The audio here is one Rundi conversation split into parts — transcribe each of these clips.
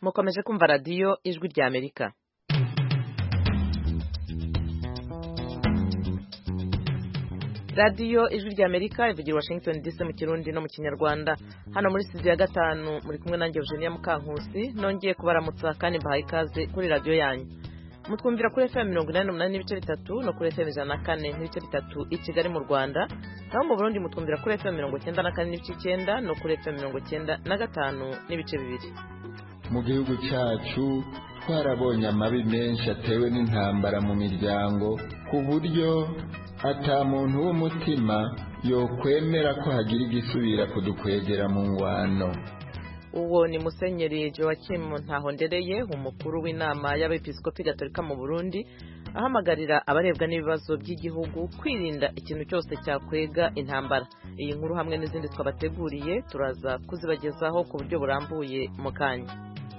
mukomeje kumva radiyo ijwi rya Amerika. Radiyo ijwi rya Amerika ivugira Washington DC mu Kirundi no mu Kinyarwanda. Hano muri studio ya gatanu muri kumwe nanjye Eugenia Mukankusi, nongeye kubaramutsa kandi mbahaye ikaze kuri radiyo yanyu. Mutwumvira kuri FM 88.3 no kuri FM 104.3 i Kigali mu Rwanda. Naho mu Burundi mutwumvira kuri FM 94.9 no kuri FM 95.2. Mu gihugu cyacu twarabonye amabi menshi atewe n'intambara mu miryango, ku buryo ata muntu w'umutima yokwemera ko hagira igisubira kudukwegera mu ngwano. Uwo ni Musenyeri Joachim Ntahondereye, umukuru w'inama y'abepiskopi gatolika mu Burundi, ahamagarira abarebwa n'ibibazo by'igihugu kwirinda ikintu cyose cyakwega intambara. Iyi nkuru hamwe n'izindi twabateguriye turaza kuzibagezaho ku buryo burambuye mu kanya.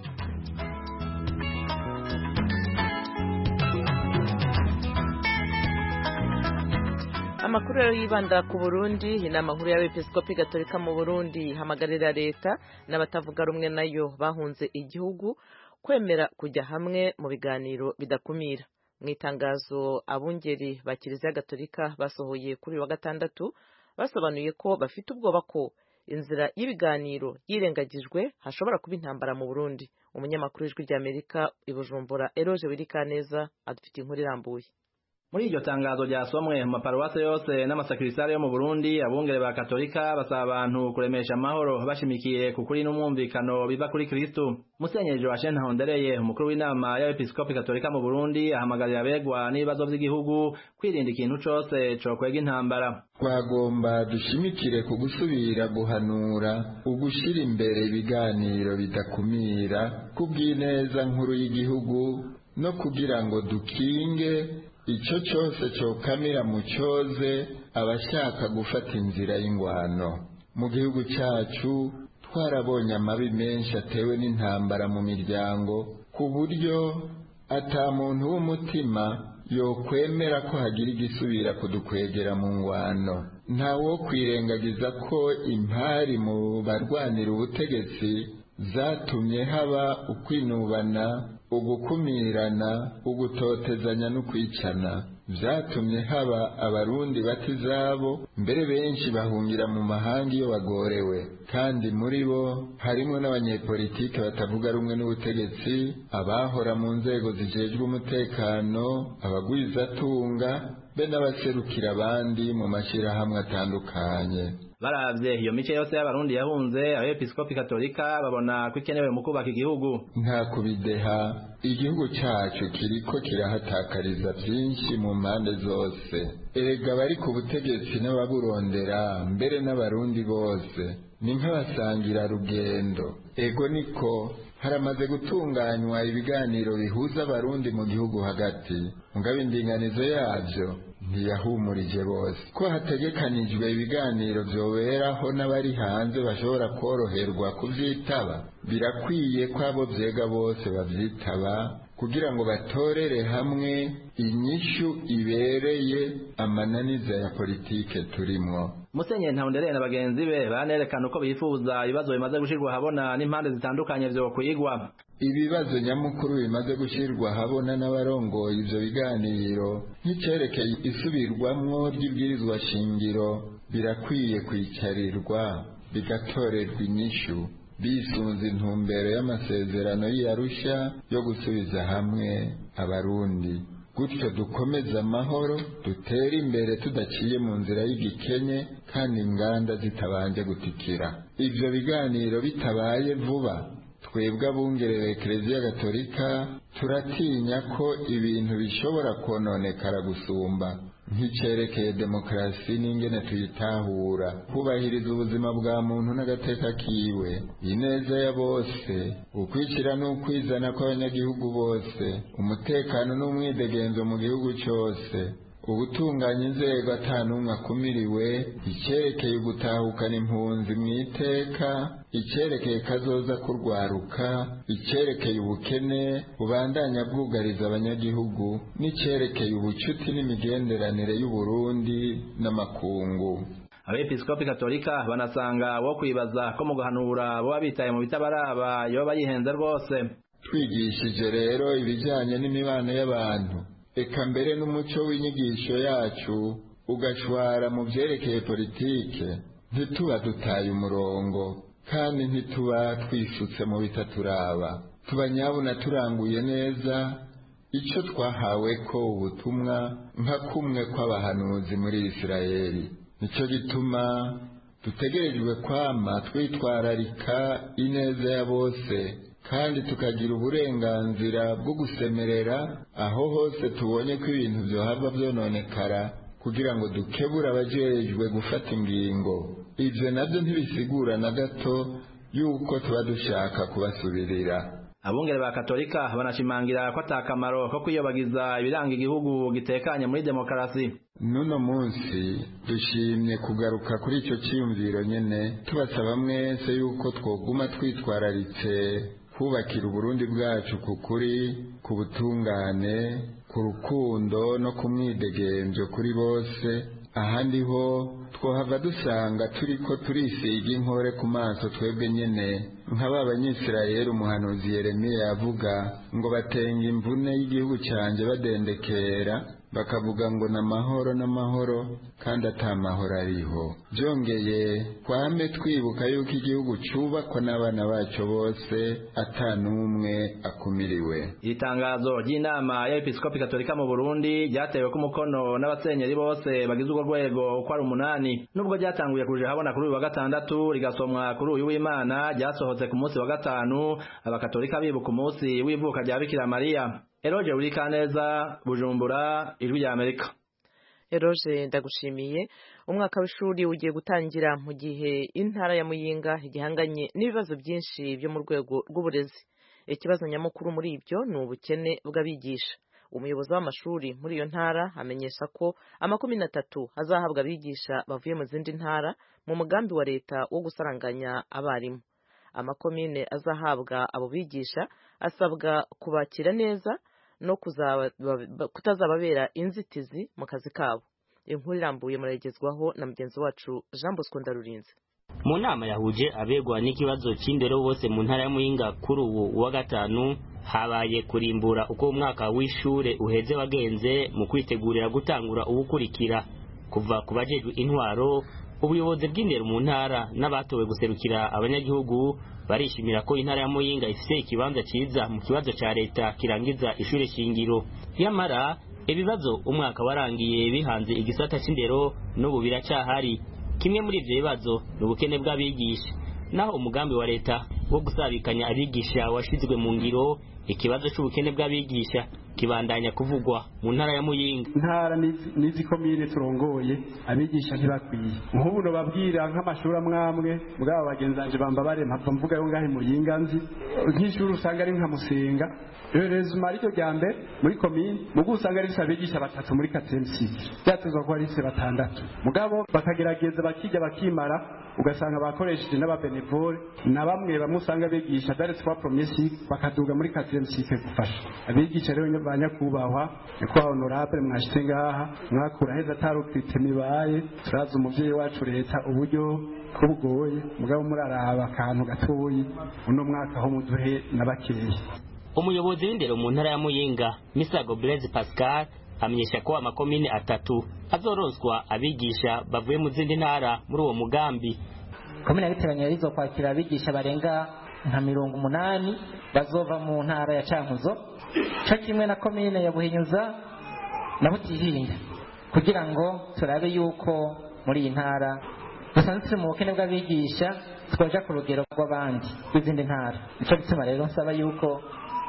Amakuru yibanda ku Burundi, inama nkuru y'abepiskopi gatolika mu Burundi hamagarira leta n'abatavuga rumwe nayo bahunze igihugu kwemera kujya hamwe mu biganiro bidakumira. Mu itangazo abungeri ba Kiliziya Gatolika basohoye kuri wa gatandatu basobanuye ko bafite ubwoba ko inzira y'ibiganiro yirengagijwe hashobora kuba intambara mu Burundi. Umunyamakuru w'ijwi rya Amerika i Bujumbura Eroje Wirikaneza adufite inkuru irambuye. Muri iryo tangazo ryasomwe mu maparuwase yose n'amasakirisare yo mu Burundi, abungere ba Katolika basaba abantu kuremesha amahoro bashimikiye ku kuri n'umwumvikano biva kuri Kristo. Musenyeri Joachim Ntahondereye, umukuru w'inama y'abepiskopi Katolika mu Burundi, ahamagarira abegwa n'ibibazo by'igihugu kwirinda ikintu cyose cokwega intambara. Twagomba dushimikire ku gusubira guhanura, ugushira imbere ibiganiro bidakumira kubw'ineza nkuru y'igihugu no kugira ngo dukinge icyo cyose cyokamira mu cyoze abashaka gufata inzira y'ingwano. Mu gihugu cyacu twarabonye amabi menshi atewe n'intambara mu miryango, ku buryo ata muntu w'umutima yokwemera ko hagira igisubira kudukwegera mu ngwano. Ntawo kwirengagiza ko impari mu barwanira ubutegetsi zatumye haba ukwinubana, ugukumirana, ugutotezanya no kwicana. Vyatumye haba abarundi batizabo, mbere benshi bahungira mu mahanga iyo bagorewe, kandi muri bo harimo n'abanyepolitike batavuga rumwe n'ubutegetsi, abahora mu nzego zijejwe umutekano, abagwizatunga, be n'abaserukira abandi mu mashirahamwe atandukanye. Baravye iyo mice yose y'abarundi yahunze, abepiskopi Katolika babona ko ikenewe mu kubaka igihugu. Nta kubideha, igihugu cyacu kiriko kirahatakariza byinshi mu mpande zose. Erega bari ku butegetsi n'ababurondera, mbere n'abarundi bose ni nk'abasangira rugendo. Ego niko haramaze gutunganywa ibiganiro bihuza abarundi mu gihugu hagati, mugabo indinganizo yavyo ntiyahumurije bose. Ko hategekanijwe ibiganiro vyoberaho n'abari hanze bashobora koroherwa kuvyitaba, birakwiye ko abo vyega bose bavyitaba kugira ngo batorere hamwe inyishu ibereye amananiza ya politike turimwo. Musenyeri Ntahondereye na bagenzi be banerekana uko bifuza ibibazo bimaze gushirwa habona n'impande zitandukanye vyo kwigwa. Ibibazo nyamukuru bimaze gushirwa habona n'abarongoye ivyo biganiro nk'icerekeye isubirwamwo ry'ibwirizwa shingiro birakwiye kwicarirwa bigatorerwa inyishu bisunze intumbero y'amasezerano y'Arusha yo gusubiza hamwe abarundi. Gutyo dukomeza amahoro, dutere imbere tudaciye mu nzira y'igikenye kandi inganda zitabanje gutikira. Ivyo biganiro bitabaye vuba, twebwe abungerere Kiliziya Gatolika turatinya ko ibintu bishobora kononekara gusumba, nk'icerekeye demokarasi n'ingene tuyitahura, kubahiriza ubuzima bwa muntu n'agateka kiwe, ineza ya bose, ukwicira n'ukwizana kw'abanyagihugu bose, umutekano n'umwidegenzo mu gihugu cyose, ubutunganya inzego atanumwe akumiriwe, icerekeye ugutahukana impunzi mu iteka, icerekeye kazoza kurwaruka, icerekeye ubukene bubandanya bwugariza abanyagihugu, n'icerekeye ubucuti n'imigenderanire y'Uburundi n'amakungu. abepiskopi katolika banasanga wo kwibaza ko mu guhanura bo bitaye mu bitabaraba yoba yihenze rwose. Twigishije rero ibijyanye n'imibano y'abantu, eka mbere n'umuco w'inyigisho yacu ugashwara mu byerekeye politike, ntituba dutaye umurongo kandi ntituba twifutse mu bitaturaba. Tuba nyabuna turanguye neza icyo twahawe ko ubutumwa nka kumwe kw'abahanuzi muri Isirayeli. Nicyo gituma dutegerejwe kwama twitwararika ineza ya bose kandi tukagira uburenganzira bwo gusemerera aho hose tubonye ko ibintu byohava byononekara, kugira ngo dukebure abajejwe gufata ingingo. Ibyo nabyo ntibisigura na gato yuko tuba dushaka kubasubirira. Abungere ba Katolika banashimangira ko atakamaro ko kwiyobagiza ibiranga igihugu gitekanye muri demokarasi. Nuno munsi dushimye kugaruka kuri icyo cyiyumviro nyene, tubasaba mwese yuko twoguma twitwararitse kubakira Uburundi bwacu ku kuri, ku butungane, ku rukundo no ku mwidegemvyo kuri bose. Ahandi ho twohava dusanga turiko turisiga inkore ku maso twebwe nyene nk'aba banyisirayeli umuhanuzi Yeremiya yavuga ngo batenga imvune y'igihugu canje badendekera, bakavuga ngo n'amahoro kandi atamahoro ariho. Byongeye kwame twibuka yuko igihugu cubakwa n'abana bacu bose atanumwe akumiriwe. Itangazo ry'inama y'Episkopi Katolika mu Burundi ryatewe ku mukono n'abasenyeri bose bagize urwo rwego uko ari 8, nubwo ryatanguye kuje habona kuri uyu wa gatandatu rigasomwa kuri uyu w'Imana, ryasohotse ku munsi wa gatanu abakatolika bibuka umunsi w'ivuka rya Bikira Mariya. Eroje Urikaneza, Bujumbura, Ijwi rya Amerika. Eroje ndagushimiye. Umwaka w'ishuri ugiye gutangira mu gihe intara ya Muyinga igihanganye n'ibibazo byinshi byo mu rwego rw'uburezi. Ikibazo nyamukuru muri ibyo ni ubukene bw'abigisha. Umuyobozi w'amashuri muri iyo ntara amenyesha ko 30 azahabwa abigisha bavuye mu zindi ntara mu mugambi wa leta wo gusaranganya abarimu. Amakomine azahabwa abo bigisha asabwa kubakira neza no kutazababera inzitizi mu kazi kabo. Inkuru irambuye muragezwaho na mugenzi wacu Jean Bosco Ndarurinze. Mu nama yahuje abegwa n'ikibazo cy'indero bose mu ntara ya Muyinga kuri ubu wa gatanu, habaye kurimbura uko umwaka w'ishure uheze wagenze mu kwitegurira gutangura ubukurikira. Kuva ku bajejwe intwaro, ubuyobozi bw'indero mu ntara n'abatowe guserukira abanyagihugu barishimira ko intara ya Muyinga ifise ikibanza ciza mu kibazo ca leta kirangiza ishure shingiro. Yamara ibibazo umwaka warangiye bihanze igisata c'indero n'ubu biracahari. Kimwe muri ivyo bibazo ni ubukene bw'abigisha, naho umugambi wa leta wo gusabikanya abigisha washizwe mu ngiro, ikibazo c'ubukene bw'abigisha kibandanya kuvugwa mu ntara ya Muyinga. Ntara nizi komine turongoye abigisha ntibakwiye. Nk'ubu no babwira nk'amashuri amwamwe mugabo bagenzanje bamba bare mpapfa mvuga yo ngahe Muyinga nzi nk'ishuri usanga ari nka Musenga. Rezuma ariko ryambe muri komine mugu usanga ari abigisha 3 muri 4 byatezwa ko ari 6 mugabo bakagerageza bakijya bakimara ugasanga bakoresheje n'ababenevole na bamwe bamusanga bigisha dare twa promisi bakaduga muri 4 gufasha abigisha rero banyakubahwa kwa honorable mwashite ngaha mwakura heza tarukite mibaye turaza umuvyeyi wacu leta uburyo kubugoye mugabo muraraba akantu gatoyi uno mwaka ho muduhe nabakeye. Umuyobozi w'indero mu ntara ya Muyinga Misago Blaise Pascal amenyesha ko amakomine 3 azoronswa abigisha bavuye mu zindi ntara muri uwo mugambi. Komine yabiteganya rizo kwakira abigisha barenga nka 80 bazova mu ntara ya Cankuzo, cyo kimwe na komine ya Buhinyuza na Butihinda, kugira ngo turabe yuko muri iyi ntara dusanzwe mu bukene bw'abigisha twaja ku rugero rw'abandi bizindi ntara. Nicyo gituma rero nsaba yuko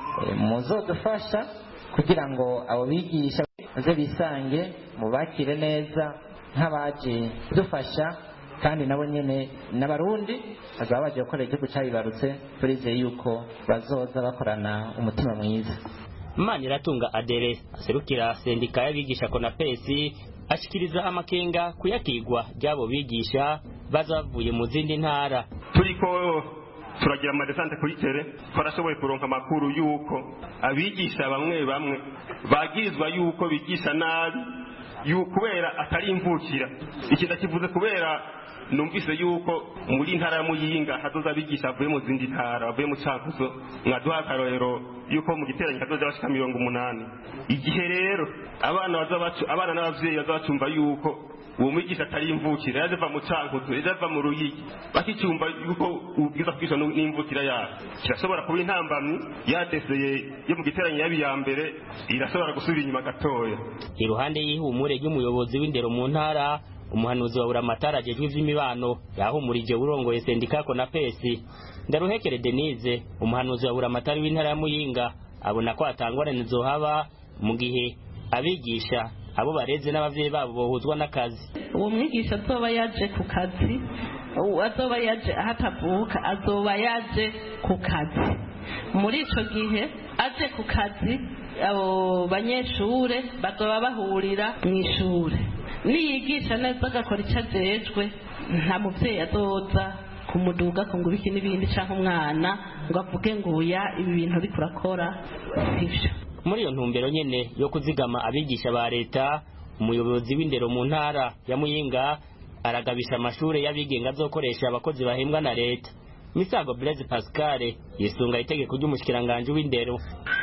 muzodufasha kugira ngo abo bigisha baze bisange mubakire neza nk'abaje dufasha, kandi nabo nyene n'abarundi bazaba baje gukora igihugu cyabibarutse. Turizeye yuko bazoza bakorana umutima mwiza. Maniratunga Adere aserukira sendika y'abigisha Konapesi ashikiriza amakenga kuyakigwa ryabo bigisha bazavuye mu zindi ntara. Turiko turagira amadesante kuri tere twarashoboye kuronka makuru yuko abigisha bamwe bagizwa yuko bigisha nabi kubera atari imvukira. Iki ndakivuze kubera numvise yuko muri ntara ya Muyinga hazoza abigisha bavuye mu zindi ntara, bavuye mu Cankuzo, mwaduha akarorero yuko mu giteranyo hazoza bashika 80. Igihe rero abana n'abavyeyi bazabacumva yuko uwo mwigisha atari imvukira, yaje va mu Cankuzo, yaje va mu Ruyigi, bakicumva yuko ubwiza kwisha n'imvukira yayo, kirashobora kuba intambamyi yateseye yo mu giteranyo ya mbere, irashobora gusubira inyuma gatoya. Iruhande y'ihumure ry'umuyobozi w'indero mu ntara, umuhanuzi wa Buramatari ajejwe ivy'imibano yahumurije urongoye sendika Konapesi. Ndaruhekere Denise, umuhanuzi wa Buramatari w'intara ya Muyinga, abona ko atangorane zohaba mu gihe abigisha abo bareze n'abavyeyi babo bohuzwa n'akazi. Uwo mwigisha azoba yaje ku kazi, azoba yaje ahatavuka, azoba yaje ku kazi. Muri ico gihe aje ku kazi, abo banyeshure bazoba bahurira mw'ishure. Niyigisha neza agakora icyo ajejwe, nta muvyeyi azoza kumuduga ko ngubiki n'ibindi canke umwana ngo avuge ngo uya ibi bintu ariko urakora sivyo. Muri iyo ntumbero nyene yo kuzigama abigisha ba leta, umuyobozi w'indero mu ntara ya Muyinga aragabisha amashure y'abigenga azokoresha abakozi bahembwa na leta. Misago Blaise Pascal yisunga itegeko ry'umushikiranganje w'indero.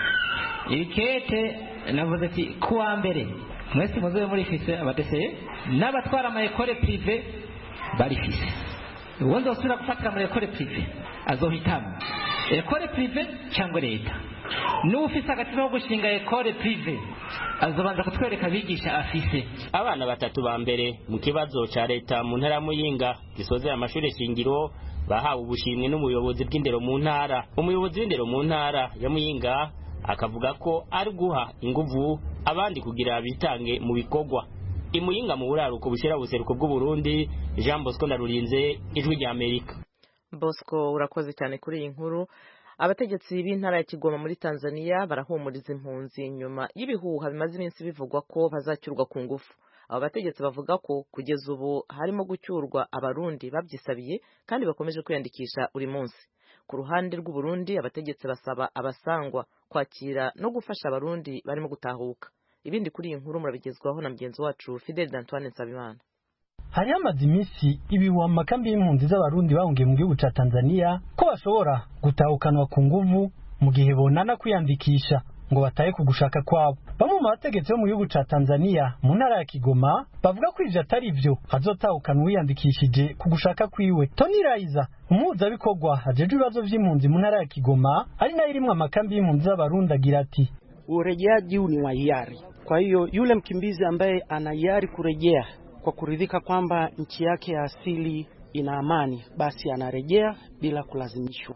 Ikete navuze ati kuwa mbere mwese muzobe muri fise abateseye n'abatwara ama école privé bari fise. Uwonzo usubira gufatira muri école privé azohitamo école privé cyangwa leta. N'ufise agatima ko gushinga école privé azobanza kutwereka abigisha afise. Abana batatu ba mbere mu kibazo ca leta mu ntara ya Muyinga gisoze amashure shingiro bahawe ubushimwe n'umuyobozi bw'indero mu ntara. Umuyobozi w'indero mu ntara ya Muyinga akavuga ko ari guha inguvu abandi kugira bitange mu bikorwa. Imuyinga mu buraruko bushira buseruko bw'u Burundi, Jean Bosco Ndarurinze, Ijwi rya Amerika. Bosco urakoze cyane kuri iyi nkuru. Abategetsi b'intara ya Kigoma muri Tanzania barahumuriza impunzi nyuma y'ibihuha bimaze iminsi bivugwa ko bazacyurwa ku ngufu. Abo bategetsi bavuga ko kugeza ubu harimo gucyurwa abarundi babyisabiye kandi bakomeje kwiyandikisha uri munsi. Ku ruhande rw'u Burundi abategetsi basaba abasangwa kwakira no gufasha abarundi barimo gutahuka. Ibindi kuri iyi nkuru murabigezwaho na mugenzi wacu Fidel Antoine Nsabimana. Hari amazi iminsi ibihuha mu makambi y'impunzi z'abarundi bahungiye mu gihugu ca Tanzania ko bashobora gutahukanwa ku nguvu mu gihe bonana kwiyandikisha ngo bataye ku gushaka kwabo. Bamwe mu bategetsi bo mu gihugu ca Tanzania mu ntara ya Kigoma bavuga ko ivyo atari vyo, azotahukana uwiyandikishije ku gushaka kwiwe. Tony Raiza, umuhuzabikorwa ajejwe ibibazo vy'impunzi mu ntara ya Kigoma ari nayo irimwo amakambi y'impunzi z'abarundi agira ati urejeaji huu ni wa hiari. Kwa hiyo yule mkimbizi ambaye ana hiari kurejea kwa kuridhika kwamba nchi yake ya asili ina amani, basi anarejea bila kulazimishwa.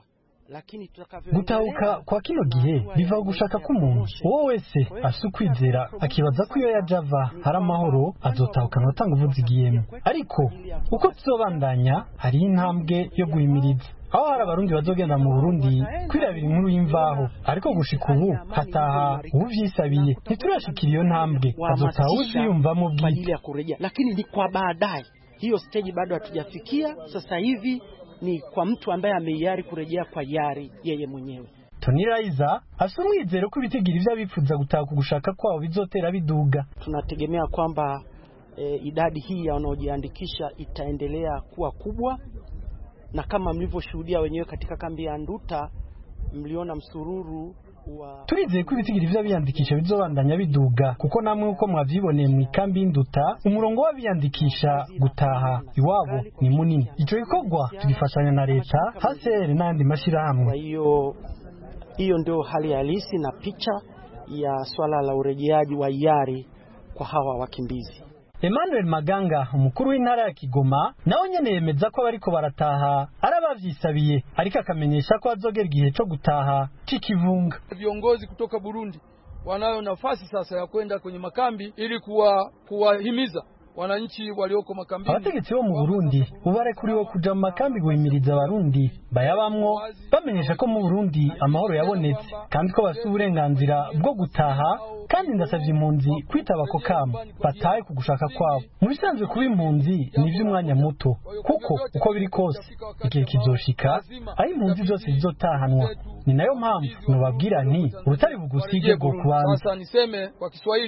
Gutahuka kwa kino gihe biva gushaka k'umuntu uwo wese afite ukwizera akibaza ko iyo yajava hari amahoro azotahukanwa atanga ubuzigiyemo. Ariko uko tuzobandanya hari intambwe yo guhimiriza aho hari abarundi bazogenda mu Burundi kwirabira inkuru y'imvaho, ariko gushika ubu hataha uvyisabiye ntiturashikira iyo ntambwe, azotaha uziyumvamo bwite. Lakini ni kwa baadaye, hiyo stage bado hatujafikia. Sasa hivi ni kwa mtu ambaye ameyari kurejea kwa yari yeye mwenyewe. Tony Raiza asumwizero ko ibitegiro vy'abifuza gutaha ku gushaka kwabo bizotera biduga. Tunategemea kwamba idadi hii ya wanaojiandikisha itaendelea kuwa kubwa, na kama mlivyoshuhudia wenyewe katika kambi ya Nduta mliona msururu wa turizeye ko ibitigiri vy'abiyandikisha bizobandanya biduga, kuko namwe uko mwavyiboneye mu kambi y'Induta umurongo w'abiyandikisha gutaha iwabo ni munini. Ico gikorwa tugifashanya na leta, HCR n'andi mashirahamwe. Kwa hiyo ndio hali halisi na picha ya swala la urejeaji wa hiari kwa hawa wakimbizi. Emmanuel Maganga, umukuru w'intara ya Kigoma, nawe nyene yemeza ko bariko barataha arabavyisabiye, ariko akamenyesha ko azogera igihe cyo gutaha kikivunga. Viongozi kutoka Burundi wanayo nafasi sasa ya kwenda kwenye makambi ili kuwahimiza wananchi walioko makambini. Abategetsi bo mu Burundi ubarekuriwe kuja mu makambi guhimiriza abarundi bayabamwo, bamenyesha ko mu Burundi amahoro yabonetse kandi ko bafite uburenganzira bwo gutaha, kandi ndasavye impunzi kwitaba ko kamo bataye ku gushaka kwabo. Mu bisanzwe kuba impunzi ni ivy'umwanya muto, kuko uko biri kose igihe kizoshika aho impunzi zose zizotahanwa. Ni nayo mpamvu nubabwira nti urutari bugusige bwo kubanza. Sasa niseme kwa Kiswahili,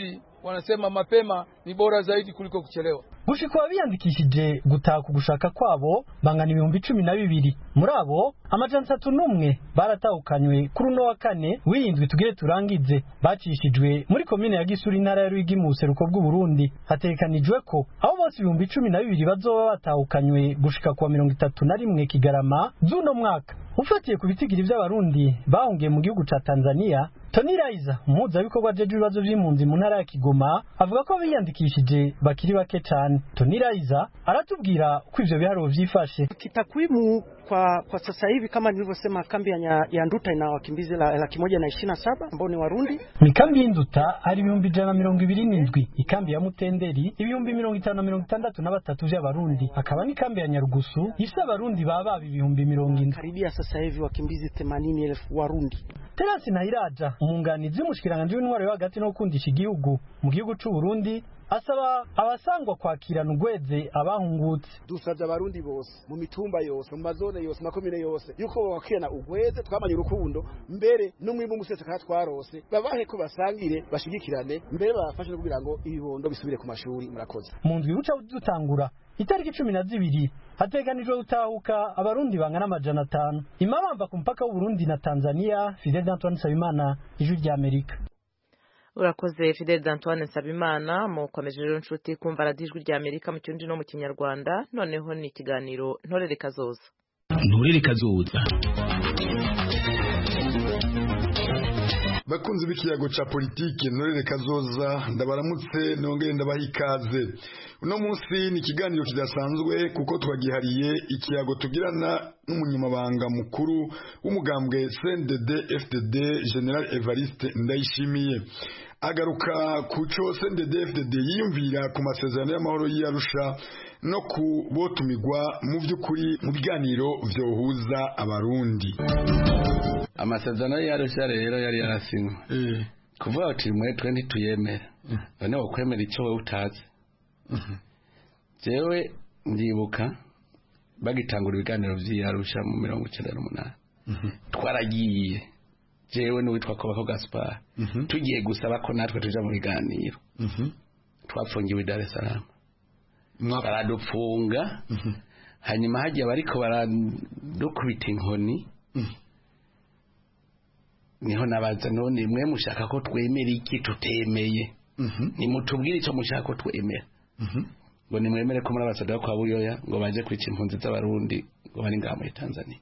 wanasema mapema ni bora zaidi kuliko kuchelewa. Gushika abiyandikishije gutaha ku gushaka kwabo bangana 12,000. Muri abo amajana 31 baratahukanywe kuri uno wa kane w'indwi tugire turangize bacishijwe muri komine ya Gisuru intara ya Ruyigi mu seruko bw'u Burundi. Hatekanijwe ko abo bose 12,000 bazoba batahukanywe gushika kwa 31 Kigarama z'uno mwaka. Ufatiye ku bitigiri by'abarundi bahungiye mu gihugu ca Tanzania, Tony Raiza umuhuzabikorwa jeje ibibazo by'impunzi mu ntara ya Kigoma avuga ko biyandikishije bakiri bake cyane. Tony Raiza aratubwira uko ivyo biharuro vyifashe. Kitakwimu kwa sasa hivi kama nilivyosema, kambi ya Nduta ina wakimbizi 127 ambao ni Warundi. Mikambi y'Induta ari 127, ikambi ya Mutenderi 563 by'abarundi, akaba ni kambi ya Nyarugusu ifite abarundi baba 70,000. Karibia sasa hivi wakimbizi 80,000 Warundi. Terence Nahiraja umunganizi w'umushikiranganje w'intwaro yo hagati no gukundisha igihugu mu gihugu c'u Burundi asaba abasangwa kwakirana ugweze abahungutse. Dusabye abarundi bose mu mitumba yose mu mazone yose makomine yose yuko bakirana ugweze twamanye urukundo mbere n'umwimbu musetse katwarose babahe ko basangire bashigikirane mbere bafashe no kugira ngo ibibondo bisubire ku mashuri. Murakoze. Mu ndwi uca dutangura itariki 12 hateganijwe gutahuka abarundi bangana amajana 5 imabamba ku mpaka w'u Burundi na Tanzania. Fidel Antoine Sabimana, Ijwi rya Amerika. Urakoze Fidel Antoine Sabimana. Mukomeje rero nshuti kumva radio Ijwi rya Amerika mu Kirundi no mu Kinyarwanda. Noneho ni ikiganiro Ntorere Kazoza. Ntorere Kazoza. Bakunzi b'ikiyago ca politike Ntorere Kazoza, ndabaramutse nongere ndabaha ikaze. Uno munsi ni ikiganiro kidasanzwe kuko twagihariye ikiyago tugirana n'umunyamabanga mukuru w'umugambwe CNDD FDD General Evariste Ndayishimiye. Agaruka kuco CNDD FDD yiyumvira ku masezerano y'amahoro y'Arusha no kubotumigwa mu by'ukuri mu biganiro vyohuza abarundi. Amasezerano y'Arusha rero yari yarasinywe kuvuga ati mwe ntituyemera bane wokwemera icyo we utazi. Jewe ndibuka bagitangura ibiganiro vy'Arusha mu 1998 twaragiye jewe n'uwitwa Kobako Gaspar tugiye gusaba ko natwe tuja mu biganiro. Twafungiwe Dar es Salaam baradupfunga hanyuma hagiye bariko baradukubita inkoni. Niho nabaza none mwe mushaka ko twemera iki tutemeye? Ni mutubwire icyo mushaka ko twemera. Ngo nimwemere ko muri abasada kwa Buyoya ngo baje kwica impunzi z'abarundi ngo bari ngaha muri Tanzania.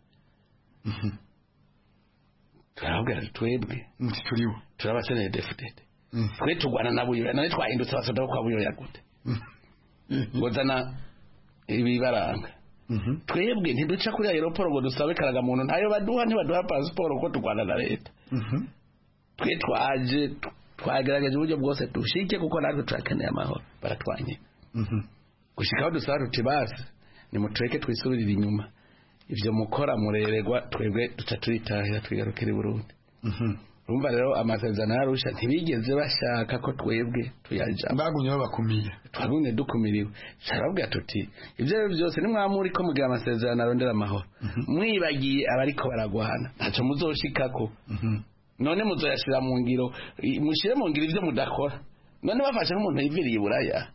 Turabwira twebwe turiwo turabaseneye defudede. Twe tugwana na Buyoya none twahindutse abasada kwa Buyoya gute? Ngo zana ibibaranga. Twebwe ntiduca kuri aeroport ngo dusabe karaga muntu ntayo baduha ntibaduha passport ko tugwana na leta. Twe twaje twagerageje uburyo bwose dushike kuko natwe turakeneye amahoro baratwanye. Gushikaho dusaba tuti basi nimutureke twisubirira inyuma ivyo mukora mureregwa twebwe duca turitahira twigarukira i Burundi. Urumva rero amasezerano y'Arusha ntibigeze bashaka ko twebwe tuyaja bagumye bakumiye twagumye dukumiriwe. Carabwira tuti ivyo byose nimwamuri ko mugira amasezerano arondera amahoro mwibagiye abariko baragwana ntaco muzoshikako. None muzoyashira mu ngiro mushire mu ngiro ivyo mudakora. None bafashe nk'umuntu yiviriye Buraya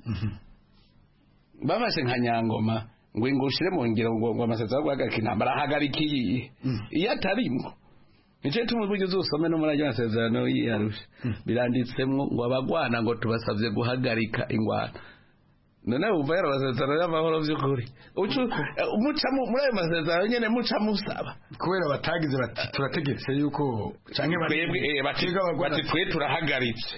bafashe nka Nyangoma ngo ushire mu ngiro ngo amasezerano guhagarika intambara ahagarikiye iyo atarimo. Nico tumubuje uzosome no muri ayo masezerano y'Arusha biranditsemwo ngo abagwana ngo tubasavye guhagarika ingwano. None umva yaro basezerano y'amahoro vy'ukuri muca muri ayo masezerano nyene muca musaba kubera batagize bati turategetse yuko canke twebwe bati twe turahagaritse.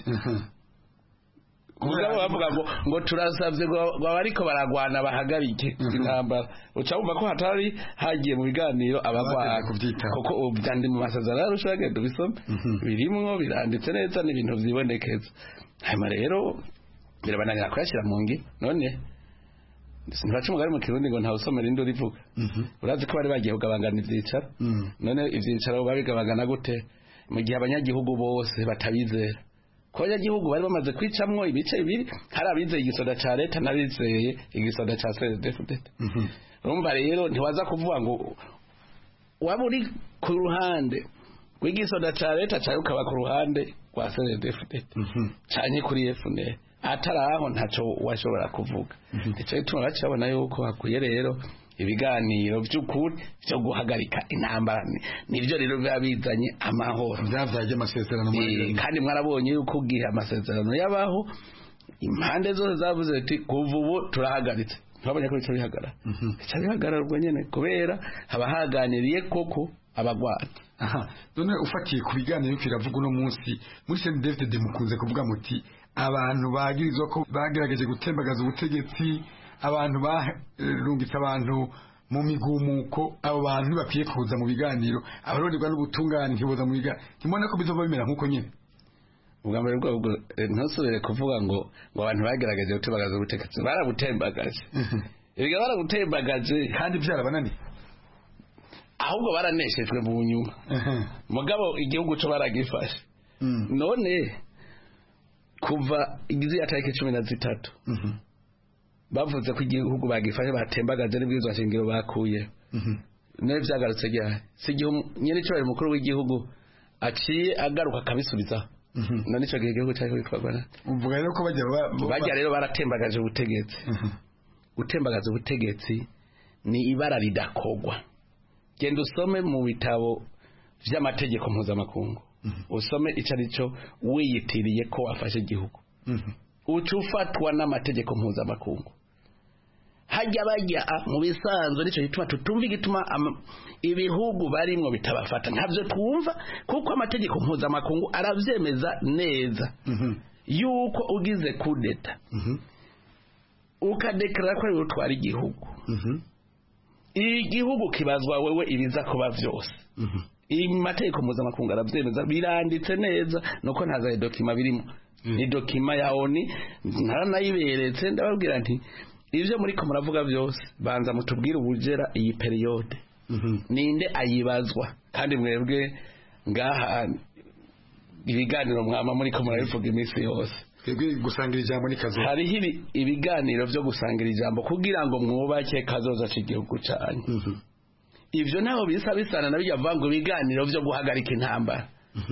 Kugira bavuga ngo turasavye ngo abariko baragwana bahagarike intambara. Uca umva ko hatari hagiye mu biganiro abagwana kuko ubyandi mu masezerano y'Arusha gendo bisome birimwo biranditse neza n'ibintu vyibonekeza. Hanyuma rero birabananira kwashira mu ngi. None sinbacu mugari mu Kirundi ngo nta usomera indi urivuga. Urazi ko bari bagiye kugabangana ivyicaro. None ivyicaro babigabagana gute mu gihe abanyagihugu bose batabizera? Ko abanyagihugu bari bamaze kwicamwo ibice bibiri, hari abizeye igisoda ca leta n'abizeye igisoda ca CNDD. Urumva rero ntiwaza kuvuga ngo waba uri ku ruhande rw'igisoda ca leta cyangwa ukaba ku ruhande rwa CNDD-FDD canke kuri FNL ataraho ntaco washobora kuvuga ico gituma bacabona yuko hakwiye rero ibiganiro by'ukuri byo guhagarika intambara nivyo rero biba bizanye amahoro byavyaje amasezerano kandi mwarabonye yuko ugiye amasezerano yabaho impande zose zavuze ati kuva ubu turahagaritse twabonye ko bica bihagarara bica bihagararwa nyene kubera haba haganiriye koko abagwana none ufatiye ku biganiro biravuga uno munsi muri CNDD-FDD mukunze kuvuga muti abantu bagirizwa ko bagerageje gutembagaza ubutegetsi abantu barungitse abantu mu migumuko abo bantu bapiye kuza mu biganiro abaronderwa n'ubutungane ntiboza mu biganiro kimona ko bizova bimera nkuko nyene ubwa mbere bwo ntusubire kuvuga ngo abantu bagerageje gutembagaza ubutegetsi barabutembagaje ibiga barabutembagaje kandi byarabananiye ahubwo baraneshejwe mu nyuma mugabo igihugu cyo baragifashe none kuva igize yatariki 13 bavuze ko igihugu bagifashe batembagaje n'ibwirizwa shingiro bakuye none byagarutse ryari si igihe nyene cyo mukuru w'igihugu aciye agaruka kabisubiza none cyo gihugu cyari kwitwagana uvuga rero ko bajya rero baratembagaje ubutegetsi gutembagaza ubutegetsi ni ibara ridakogwa genda usome mu bitabo vy'amategeko mpuzamakungu usome icarico wiyitiriye ko wafashe igihugu ucufatwa n'amategeko mpuzamakungu hajya bajya mu bisanzwe nico gituma tutumva igituma ibihugu barimwo bitabafata ntavyo twumva kuko amategeko mpuzamakungu aravyemeza neza yuko ugize kudeta ukadeklara ko ari utwara igihugu igihugu kibazwa wewe ibiza kuba vyose mategeko mpuzamakungu aravyemeza biranditse neza nuko ntaza dokima birimo ni dokima ya ONU naranayiberetse ndababwira nti ivyo muri ko muravuga byose banza mutubwire ubugera iyi periode ninde ayibazwa kandi mwebwe ngaha ibiganiro mwama muri ko murabivuga iminsi yose twebwe gusangira ijambo ni kazo hariho ibiganiro byo gusangira ijambo kugira ngo mwubake kazoza cy'igihugu cyanyu ivyo naho bisa bisana nabyo avango ibiganiro byo guhagarika intambara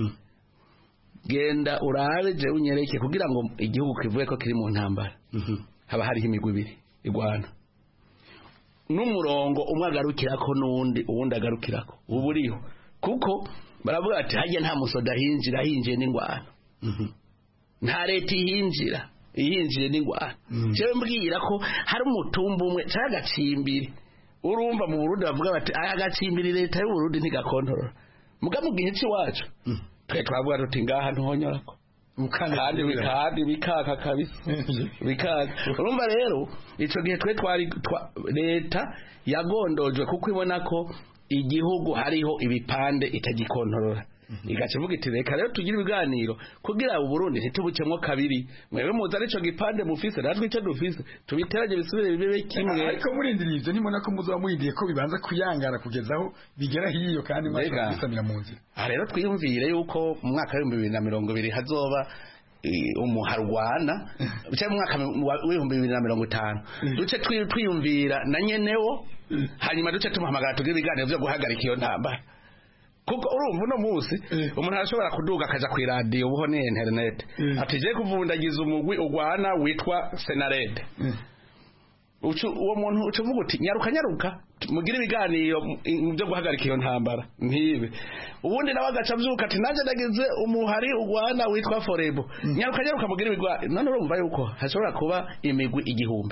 genda urabe je unyereke kugira ngo igihugu kivuye ko kiri mu ntambara haba hariho imigwi ibiri igwana n'umurongo umwe agarukirako n'uwundi uwundi agarukirako uburiho kuko baravuga ati hajye nta musoda hinjira hinjiye n'ingwana nta leta ihinjiye n'ingwana jewe mbwira ko hari umutumba umwe cyangwa agacimbiri urumva mu Burundi bavuga bati aya gacimbiri leta y'u Burundi ntigakontorora muga mu gihe cy'iwacu twe twavuga tuti ngaha ntuhonyorako kandi bikaka kabisa bikaka urumva rero ico gihe twe twari leta yagondojwe kuko ibona ko igihugu hariho ibipande itagikontorora igacivuga iti reka rero tugira ibiganiro kugira Burundi ntitubucemwo kabiri mwewe muza arico gipande mufise natwe ico dufise tubiterage bisubire bibe kimwe ariko murindiriye ivyo nimona ko muzoba murindiye ko bibanza kuyangara kugezaho bigera hiyo kandi mwabisamira mu nzira rero twiyumvire yuko mu mwaka wa 2020 hazoba umuharwana cyangwa mu mwaka wa 2050 duce twiyumvira na nyenewo hanyuma duce tumuhamagara tugira ibiganiro byo guhagarika iyo ntambara kuko urumva no munsi umuntu arashobora kuduga akaja ku radio ubuho ni internet atije kuvundagiza umugwi ugwana witwa Senarede uwo muntu ucuvuga uti nyaruka mugira ibiganiro byo guhagarika iyo ntambara ntibe ubundi nawe agaca avyuka ati nanje ndagize umuhari ugwana witwa Forebo nyaruka mugira ibiganiro none urumva yuko hashobora kuba imigwi igihumbi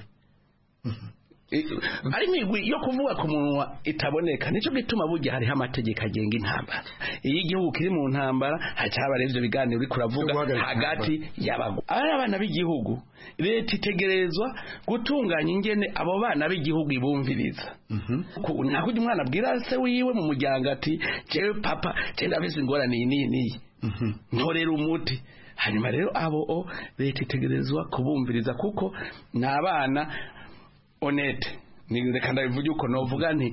ari migwi yo kuvuga ku munwa itaboneka nico gituma burya hari amategeko agenga intambara iyo igihugu kiri mu ntambara hacaba revyo biganiro uri kuravuga hagati y'abago abana b'igihugu leta itegerezwa gutunganya ingene abo bana b'igihugu ibumviriza nakujya umwana abwira se wiwe mu muryango ati jewe papa cyenda bise ingorane ni ntorera umuti hanyuma rero abo leta itegerezwa kubumviriza kuko n'abana honete ni reka ndabivuga uko novuga nti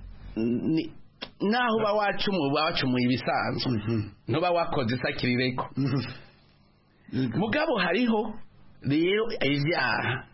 naho ba wacumuye ibisanzwe ntuba wakoze isakirireko mugabo hariho rero ivyaha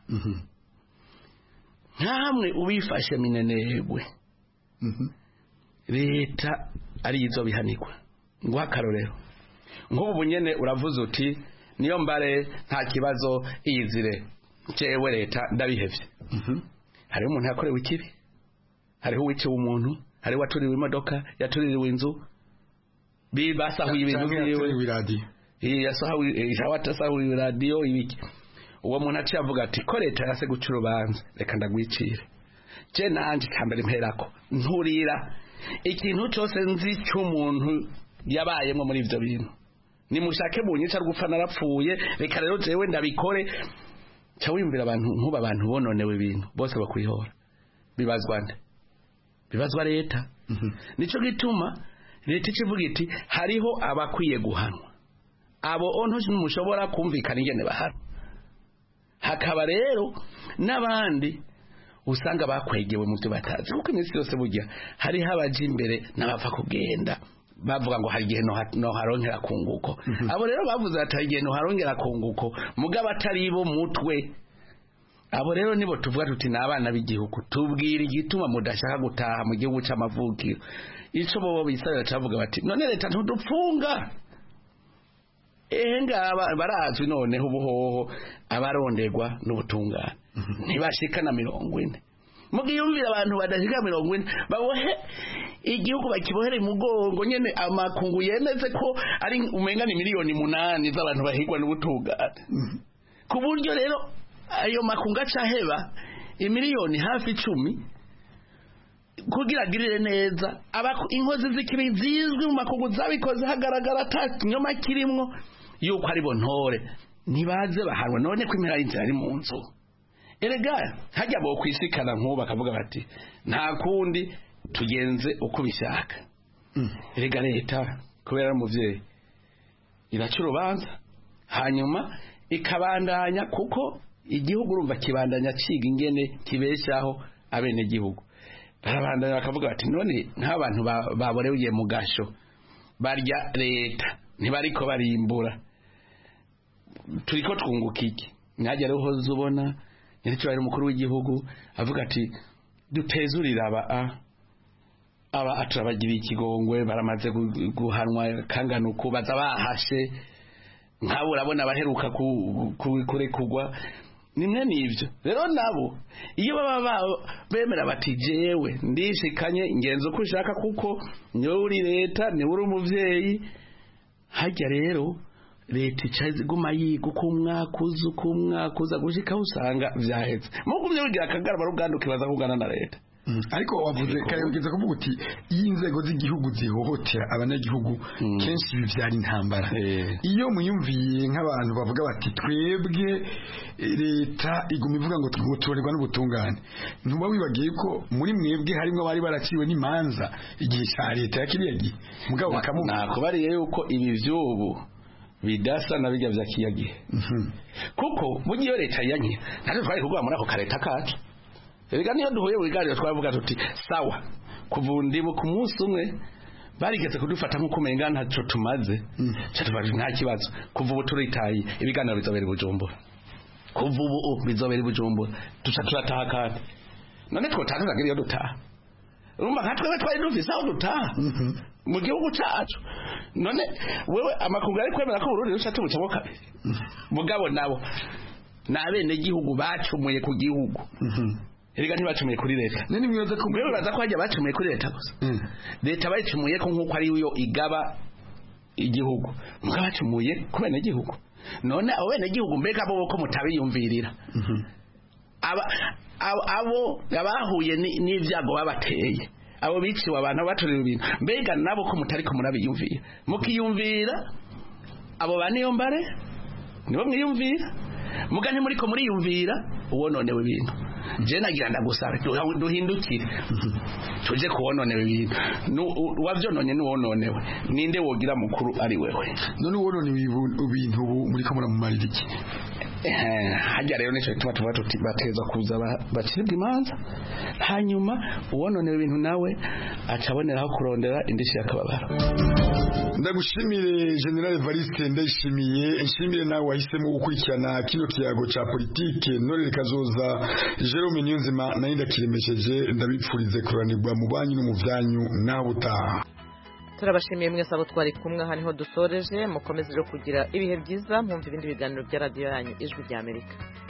nkamwe ubifashe minenegwe leta ari izo bihanirwa ngo akarorero nk'ubu bunyene uravuze uti niyo mbare nta kibazo iyizire jewe leta ndabihevye hariho umuntu yakorewe ikibi hariho uwiciwe umuntu hariho waturiwe imodoka yatuririwe inzu bibasahuye ibintu byiwe yasahuye radio ibiki uwo muntu aciye avuga ati ko leta yase guca urubanza reka ndagwicire je nanje kambere mperako nturira ikintu cyose nzi cy'umuntu yabayemo muri ivyo bintu nimushake bunyica rwupfa narapfuye reka rero jewe ndabikore cyawiyumvira abantu nkuba abantu bononewe ibintu bose bakwihora bibazwa nde bibazwa leta nico gituma leta ikivuga iti hariho abakwiye guhanwa abo onto mushobora kumvikana ingene bahana hakaba rero n'abandi usanga bakwegewe mu byo batazi kuko iminsi yose burya hari habaje imbere n'abapfa kugenda bavuga ngo hari igihe no harongera kunguko abo rero bavuze ati hari igihe no harongera kunguko mugabo atari bo mutwe abo rero nibo tuvuga tuti n'abana b'igihugu tubwira igituma mudashaka gutaha mu gihugu c'amavukiro ico bobo bisabira cavuga bati none leta ntudupfunga ngaba barazwi noneho ubuhoho abaronderwa n'ubutungane ntibashikana 40 mugiyumvira abantu badashika 40 babohe igihugu bakibohere mugongo nyene amakungu yemeze ko ari umenga ni miliyoni 8 z'abantu bahigwa n'ubutungane ku buryo rero ayo makungu acaheba imiliyoni hafi 10 kugira girire neza inkozi z'ikibi zizwi mu makungu zabikoze hagaragara nyoma kirimwo yuko ari bontore ntibaze bahanwa none ko impera y'inzira ari mu nzu erega hajya bo kwisikana nkuba kavuga bati nta kundi tugenze uko bishaka erega leta kubera umuvyeyi iraca urubanza hanyuma ikabandanya kuko igihugu urumva kibandanya ciga ingene kibeshaho abene gihugu barabandanya bakavuga bati none nk'abantu baboreye mu gasho barya leta ntibariko barimbura turiko twunguka iki nyaje rero zubona nyiricyo ari umukuru w'igihugu avuga ati dutezurira aba aturabagira ikigongwe baramaze guhanwa kangana uko baza bahashe nkabo urabona baheruka kurekugwa nimwe nivyo rero nabo iyo baba bemera bati jewe ndishikanye ingenzo uko ushaka kuko niwe uri leta niwe uri umuvyeyi hajya rero leta icaze guma yiga uko umwakuza gushika usanga vyaheze muko byo bigira akagarama ruganduke baza kugana na leta ariko wavuze kare ugeze kuvuga uti iyi inzego z'igihugu zihohotera abanyagihugu kenshi bivyara intambara iyo muyumviye nk'abantu bavuga bati twebwe leta iguma ivuga ngo tumutorerwa n'ubutungane ntuba wibagiye ko muri mwebwe harimo bari baraciwe n'imanza igihe cya leta yakiriye gihe mugabo bakamuvuga nakubariye yuko ibi vyubu bidasa na bijya vya kiyagihe kuko bugiye leta yanke natwe twari kugwa muri ako kareta kacu erega niyo duhuye wigarira twavuga tuti sawa kuvundibo ku munsi umwe barigeze kudufata nko kumenga ntaco tumaze cyatubaje nta kibazo kuva ubu turitaye ibiganiro bizobera Bujumbura kuva ubu bizobera Bujumbura turataha kandi none twotangaza iyo dutaha urumva nkatwe twari dufise aho dutaha mu gihugu cyacu none wewe amakungu ari kwemera ko Burundi rushatse bucamo kabiri mugabo nabo nabene gihugu bacumuye ku gihugu erega ntibacumuye kuri leta nene mwibaza ko mwewe baza ko hajya bacumuye kuri leta gusa leta bayicumuye ko nkuko ari yo igaba igihugu mugabo bacumuye ku bene gihugu none abo bene gihugu mbega bo ko mutabiyumvirira abo yabahuye n'ivyago babateye abo biciwe abantu baturira ibintu mbega nabo ko mutari ko murabiyumvira mukiyumvira abo baniyo mbare nibo mwiyumvira muga nti muri ko muriyumvira uwononewe ibintu je nagira ndagusaba duhindukire tuje kuwononewe ibintu wavyononye nuwononewe ninde wogira mukuru ari wewe none uwononewe ibintu muri ko muramumarira iki hajya rero nico tuba tuti bateza kuza bacibwa imanza hanyuma uwononewe ibintu nawe acaboneraho kurondera indishi yakababara ndagushimire General Evariste ndayishimiye nshimire nawe wahisemo gukurikirana kino kiyago ca politike none kazoza Jerome Niyonzima nayo ndakiremesheje ndabipfurize kuranirwa mu banyu no mu vyanyu nawe utaha turabashimiye mwese abo twari kumwe aha niho dusoreje mukomeze rero kugira ibihe byiza mwumva ibindi biganiro bya radiyo yanyu ijwi ry'Amerika.